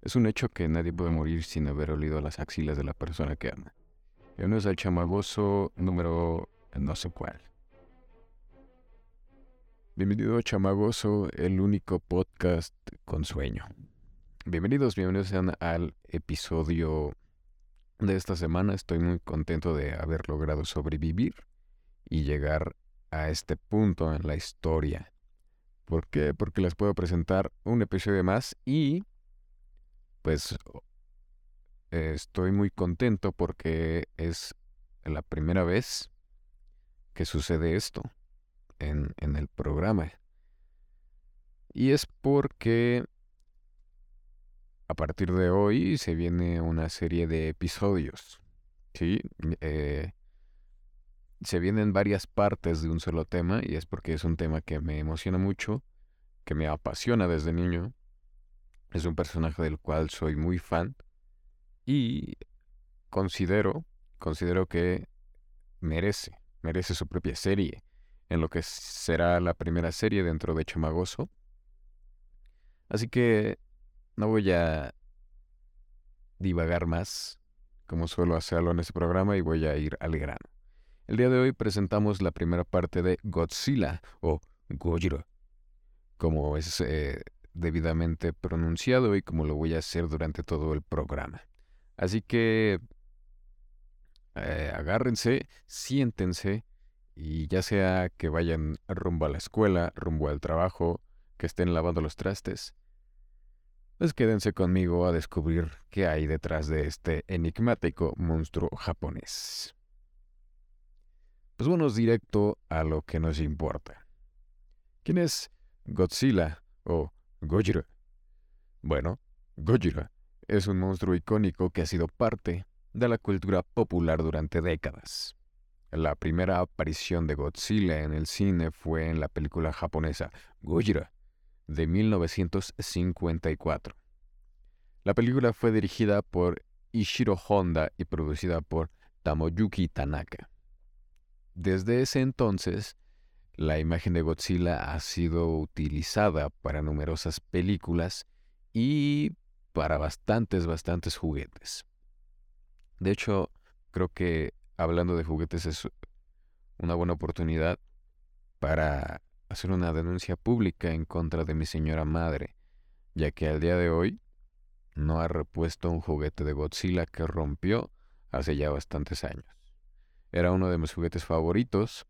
Es un hecho que nadie puede morir sin haber olido las axilas de la persona que ama. Bienvenidos al Chamagoso número no sé cuál. Bienvenido a Chamagoso, el único podcast con sueño. Bienvenidos sean al episodio de esta semana. Estoy muy contento de haber logrado sobrevivir y llegar a este punto en la historia. ¿Por qué? Porque les puedo presentar un episodio más y pues estoy muy contento porque es la primera vez que sucede esto en el programa. Y es porque a partir de hoy se viene una serie de episodios. ¿Sí? Eh, Se vienen varias partes de un solo tema y es porque es un tema que me emociona mucho, que me apasiona desde niño. Es un personaje del cual soy muy fan y considero, considero que merece su propia serie, en lo que será la primera serie dentro de Chamagoso. Así que no voy a divagar más, como suelo hacerlo en este programa, y voy a ir al grano. El día de hoy presentamos la primera parte de Godzilla, o Gojira, como es debidamente pronunciado y como lo voy a hacer durante todo el programa. Así que agárrense, siéntense, y ya sea que vayan rumbo a la escuela, rumbo al trabajo, que estén lavando los trastes, pues quédense conmigo a descubrir qué hay detrás de este enigmático monstruo japonés. Pues vamos directo a lo que nos importa. ¿Quién es Godzilla o Gojira? Bueno, Gojira es un monstruo icónico que ha sido parte de la cultura popular durante décadas. La primera aparición de Godzilla en el cine fue en la película japonesa Gojira de 1954. La película fue dirigida por Ishiro Honda y producida por Tomoyuki Tanaka. Desde ese entonces, la imagen de Godzilla ha sido utilizada para numerosas películas y para bastantes juguetes. De hecho, creo que hablando de juguetes es una buena oportunidad para hacer una denuncia pública en contra de mi señora madre, ya que al día de hoy no ha repuesto un juguete de Godzilla que rompió hace ya bastantes años. Era uno de mis juguetes favoritos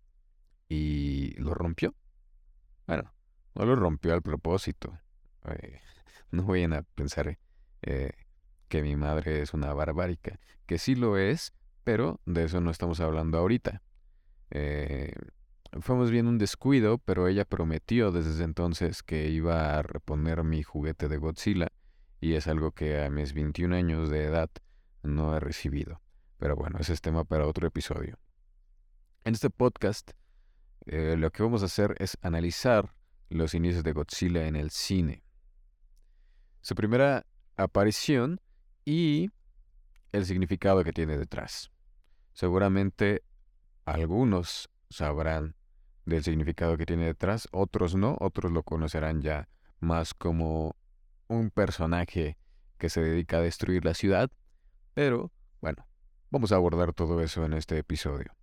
y lo rompió. Bueno, no lo rompió al propósito. Eh, no vayan a pensar eh, que mi madre es una barbárica, que sí lo es, pero de eso no estamos hablando ahorita. Eh, Fue más bien un descuido, pero ella prometió desde entonces que iba a reponer mi juguete de Godzilla y es algo que a mis 21 años de edad no he recibido. Pero bueno, ese es tema para otro episodio. En este podcast lo que vamos a hacer es analizar los inicios de Godzilla en el cine, su primera aparición y el significado que tiene detrás. Seguramente algunos sabrán del significado que tiene detrás, otros no, otros lo conocerán ya más como un personaje que se dedica a destruir la ciudad, pero bueno, vamos a abordar todo eso en este episodio.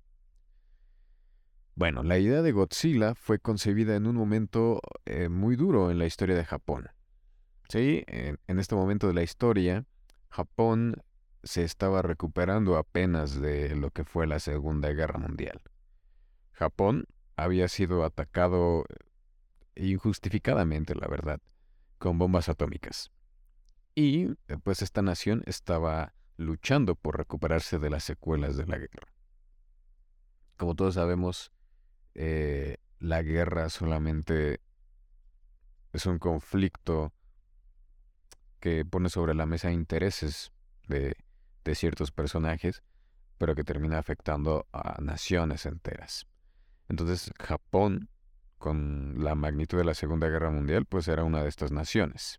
Bueno, la idea de Godzilla fue concebida en un momento muy duro en la historia de Japón. Sí, en este momento de la historia, Japón se estaba recuperando apenas de lo que fue la Segunda Guerra Mundial. Japón había sido atacado injustificadamente, la verdad, con bombas atómicas. Y pues esta nación estaba luchando por recuperarse de las secuelas de la guerra. Como todos sabemos, la guerra solamente es un conflicto que pone sobre la mesa intereses de, de ciertos personajes, pero que termina afectando a naciones enteras. Entonces, Japón, con la magnitud de la Segunda Guerra Mundial, pues era una de estas naciones.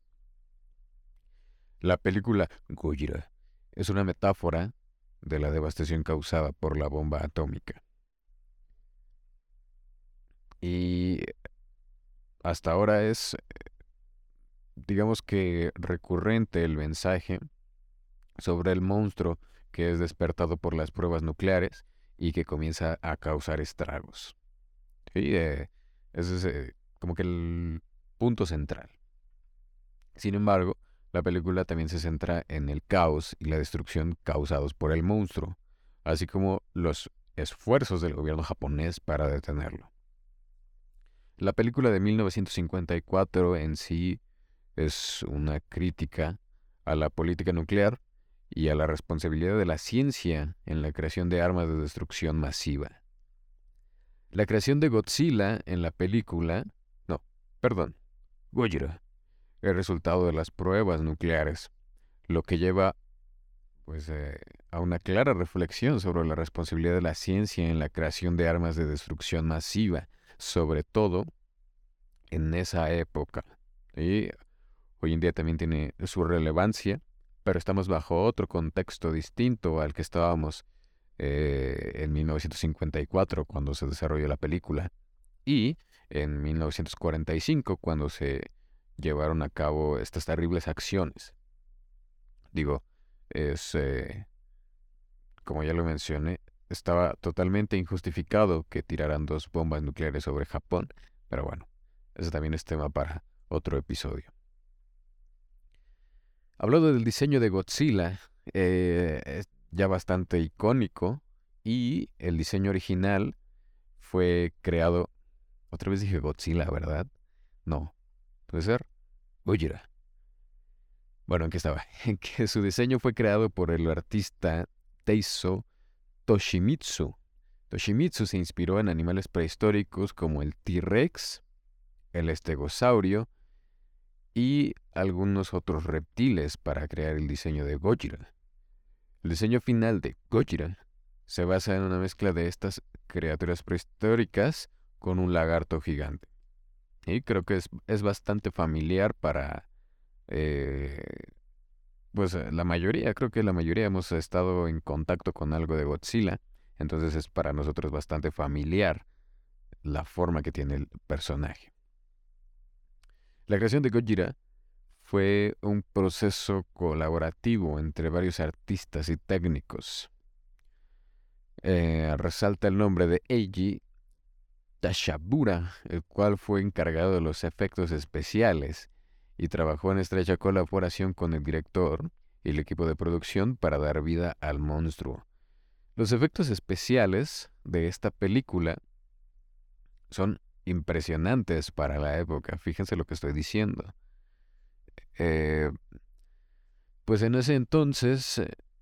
La película Gojira es una metáfora de la devastación causada por la bomba atómica. Y hasta ahora es digamos que recurrente el mensaje sobre el monstruo que es despertado por las pruebas nucleares y que comienza a causar estragos. Sí, ese es como que el punto central. Sin embargo, la película también se centra en el caos y la destrucción causados por el monstruo, así como los esfuerzos del gobierno japonés para detenerlo. La película de 1954 en sí es una crítica a la política nuclear y a la responsabilidad de la ciencia en la creación de armas de destrucción masiva. La creación de Godzilla en la película, no, perdón, Gojira, el resultado de las pruebas nucleares, lo que lleva pues a una clara reflexión sobre la responsabilidad de la ciencia en la creación de armas de destrucción masiva, sobre todo en esa época. Y hoy en día también tiene su relevancia, pero estamos bajo otro contexto distinto al que estábamos en 1954 cuando se desarrolló la película y en 1945 cuando se llevaron a cabo estas terribles acciones. Digo, es, como ya lo mencioné, estaba totalmente injustificado que tiraran dos bombas nucleares sobre Japón, pero bueno, ese también es tema para otro episodio. Hablando del diseño de Godzilla, es ya bastante icónico y el diseño original fue creado, otra vez dije Godzilla, ¿verdad? No, puede ser Gojira. Bueno, ¿en qué estaba? En que su diseño fue creado por el artista Teiso Toshimitsu. Toshimitsu se inspiró en animales prehistóricos como el T-Rex, el estegosaurio y algunos otros reptiles para crear el diseño de Gojira. El diseño final de Gojira se basa en una mezcla de estas criaturas prehistóricas con un lagarto gigante. Y creo que es bastante familiar para eh, pues la mayoría, creo que la mayoría hemos estado en contacto con algo de Godzilla, entonces es para nosotros bastante familiar la forma que tiene el personaje. La creación de Gojira fue un proceso colaborativo entre varios artistas y técnicos. Resalta el nombre de Eiji Tashabura, el cual fue encargado de los efectos especiales y trabajó en estrecha colaboración con el director y el equipo de producción para dar vida al monstruo. Los efectos especiales de esta película son impresionantes para la época, fíjense lo que estoy diciendo. Eh, pues en ese entonces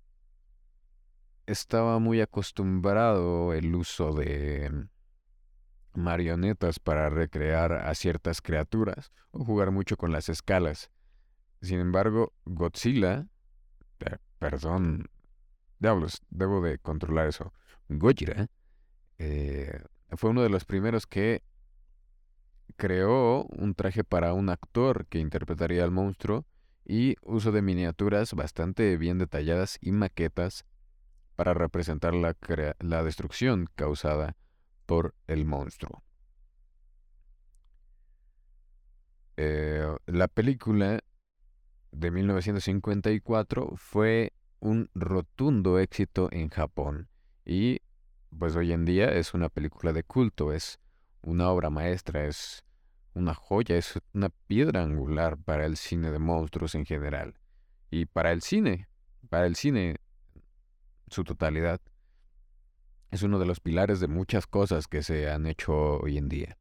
estaba muy acostumbrado el uso de marionetas para recrear a ciertas criaturas o jugar mucho con las escalas. Sin embargo, Godzilla, perdón, diablos, debo de controlar eso. Gojira fue uno de los primeros que creó un traje para un actor que interpretaría al monstruo y uso de miniaturas bastante bien detalladas y maquetas para representar la destrucción causada por el monstruo. La película de 1954 fue un rotundo éxito en Japón y pues hoy en día es una película de culto, es una obra maestra, es una joya, es una piedra angular para el cine de monstruos en general y para el cine su totalidad. Es uno de los pilares de muchas cosas que se han hecho hoy en día.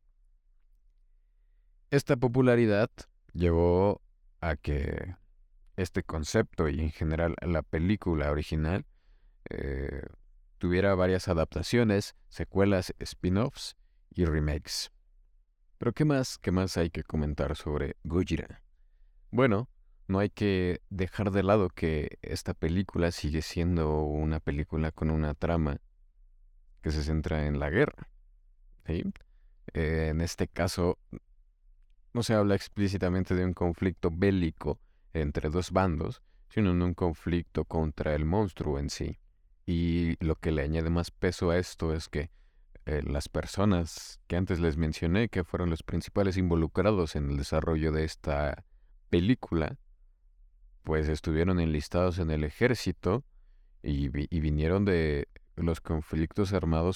Esta popularidad llevó a que este concepto y en general la película original eh, tuviera varias adaptaciones, secuelas, spin-offs y remakes. Pero qué más hay que comentar sobre Gojira? Bueno, no hay que dejar de lado que esta película sigue siendo una película con una trama que se centra en la guerra, ¿sí? En este caso, no se habla explícitamente de un conflicto bélico entre dos bandos, sino en un conflicto contra el monstruo en sí. Y lo que le añade más peso a esto es que las personas que antes les mencioné, que fueron los principales involucrados en el desarrollo de esta película, pues estuvieron enlistados en el ejército y vinieron de los conflictos armados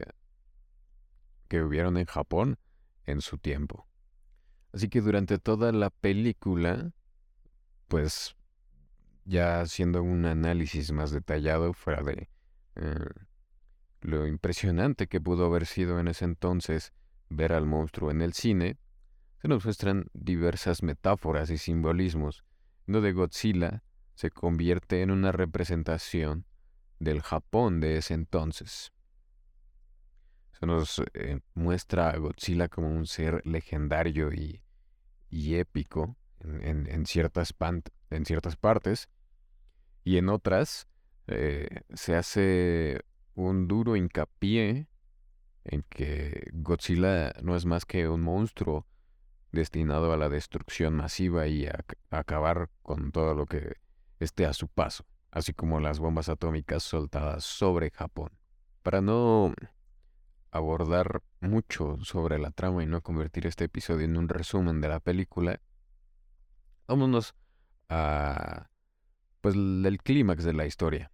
que hubieron en Japón en su tiempo. Así que durante toda la película, pues ya haciendo un análisis más detallado fuera de eh, lo impresionante que pudo haber sido en ese entonces ver al monstruo en el cine, se nos muestran diversas metáforas y simbolismos, donde Godzilla se convierte en una representación del Japón de ese entonces. Se nos muestra a Godzilla como un ser legendario y épico en ciertas partes, y en otras se hace un duro hincapié en que Godzilla no es más que un monstruo destinado a la destrucción masiva y a acabar con todo lo que esté a su paso, así como las bombas atómicas soltadas sobre Japón. Para no abordar mucho sobre la trama y no convertir este episodio en un resumen de la película, vámonos a pues el clímax de la historia.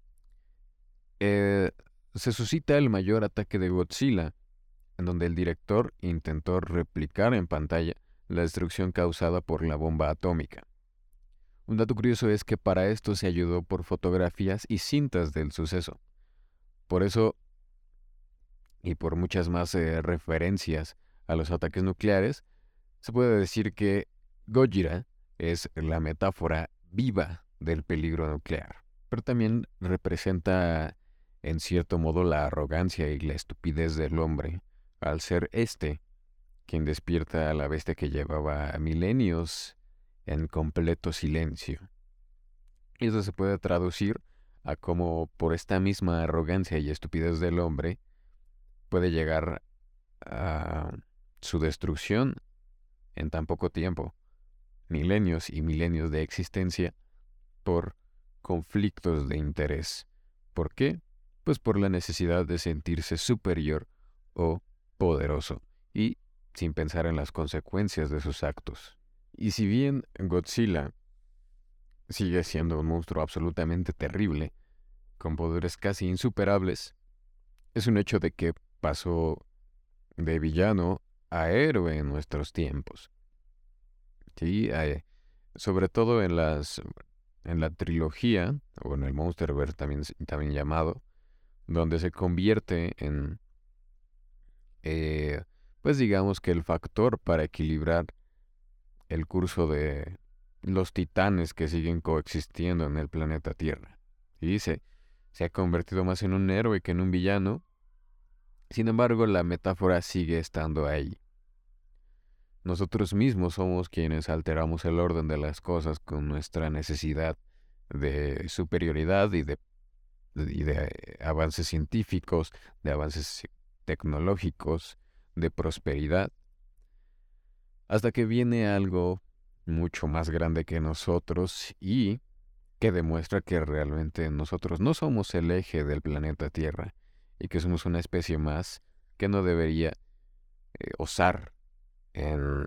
Eh, Se suscita el mayor ataque de Godzilla, en donde el director intentó replicar en pantalla la destrucción causada por la bomba atómica. Un dato curioso es que para esto se ayudó por fotografías y cintas del suceso. Por eso, y por muchas más referencias a los ataques nucleares, se puede decir que Gojira es la metáfora viva del peligro nuclear, pero también representa en cierto modo la arrogancia y la estupidez del hombre, al ser quien despierta a la bestia que llevaba milenios en completo silencio. Y eso se puede traducir a cómo por esta misma arrogancia y estupidez del hombre puede llegar a su destrucción en tan poco tiempo, milenios y milenios de existencia por conflictos de interés. ¿Por qué? Pues por la necesidad de sentirse superior o poderoso y sin pensar en las consecuencias de sus actos. Y si bien Godzilla sigue siendo un monstruo absolutamente terrible, con poderes casi insuperables, es un hecho de que pasó de villano a héroe en nuestros tiempos. Sí, sobre todo en la trilogía, o en el Monsterverse también llamado, donde se convierte en, pues digamos que el factor para equilibrar el curso de los titanes que siguen coexistiendo en el planeta Tierra. Y se ha convertido más en un héroe que en un villano. Sin embargo, la metáfora sigue estando ahí. Nosotros mismos somos quienes alteramos el orden de las cosas con nuestra necesidad de superioridad y de avances científicos, de avances tecnológicos, de prosperidad, hasta que viene algo mucho más grande que nosotros y que demuestra que realmente nosotros no somos el eje del planeta Tierra y que somos una especie más que no debería osar en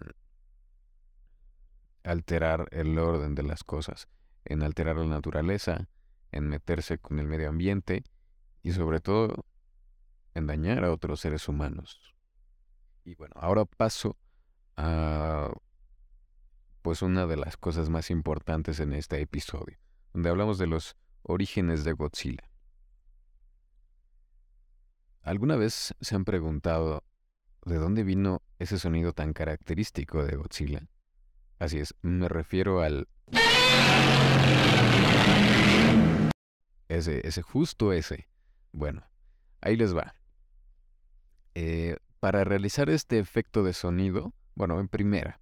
alterar el orden de las cosas, en alterar la naturaleza, en meterse con el medio ambiente y sobre todo en dañar a otros seres humanos. Y bueno, ahora paso a pues una de las cosas más importantes en este episodio, donde hablamos de los orígenes de Godzilla. ¿Alguna vez se han preguntado de dónde vino ese sonido tan característico de Godzilla? Así es, me refiero al... justo ese. Bueno, ahí les va. Para realizar este efecto de sonido, bueno, en primera,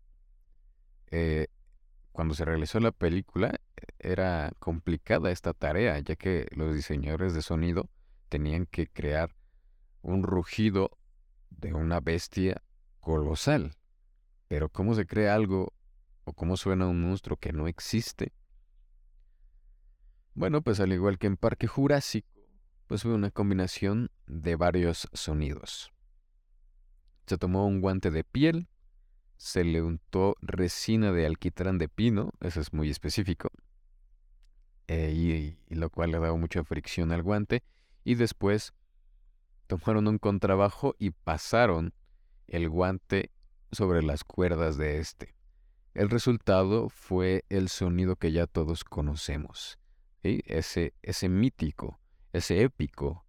cuando se realizó la película, era complicada esta tarea, ya que los diseñadores de sonido tenían que crear un rugido de una bestia colosal. Pero ¿cómo se crea algo o cómo suena un monstruo que no existe? Bueno, pues al igual que en Parque Jurásico, pues fue una combinación de varios sonidos. Se tomó un guante de piel, se le untó resina de alquitrán de pino, eso es muy específico, y lo cual le daba mucha fricción al guante, y después tomaron un contrabajo y pasaron el guante sobre las cuerdas de este. El resultado fue el sonido que ya todos conocemos, ¿sí? Ese mítico, ese épico.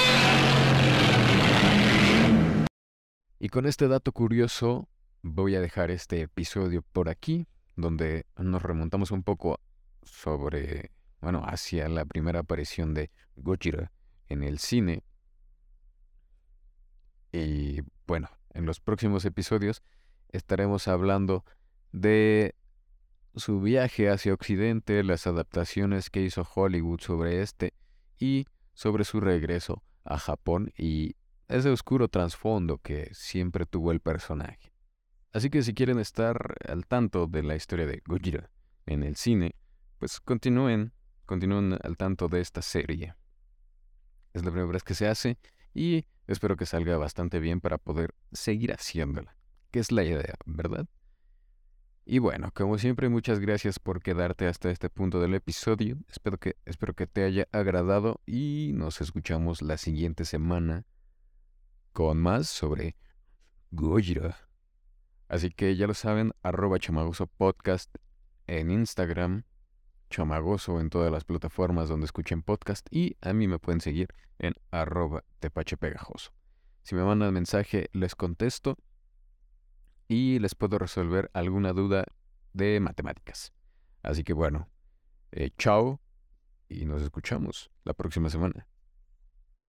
Y con este dato curioso voy a dejar este episodio por aquí, donde nos remontamos un poco hacia la primera aparición de Gojira en el cine. Y bueno, en los próximos episodios estaremos hablando de su viaje hacia Occidente, las adaptaciones que hizo Hollywood sobre este y sobre su regreso a Japón y ese oscuro trasfondo que siempre tuvo el personaje. Así que si quieren estar al tanto de la historia de Gojira en el cine, pues continúen al tanto de esta serie. Es la primera vez que se hace y espero que salga bastante bien para poder seguir haciéndola, que es la idea, ¿verdad? Y bueno, como siempre, muchas gracias por quedarte hasta este punto del episodio. Espero que te haya agradado y nos escuchamos la siguiente semana con más sobre Gojira. Así que ya lo saben, @chamagoso podcast en Instagram, chamagoso en todas las plataformas donde escuchen podcast y a mí me pueden seguir en @tepachepegajoso. Si me mandan mensaje les contesto y les puedo resolver alguna duda de matemáticas. Así que bueno, chao y nos escuchamos la próxima semana.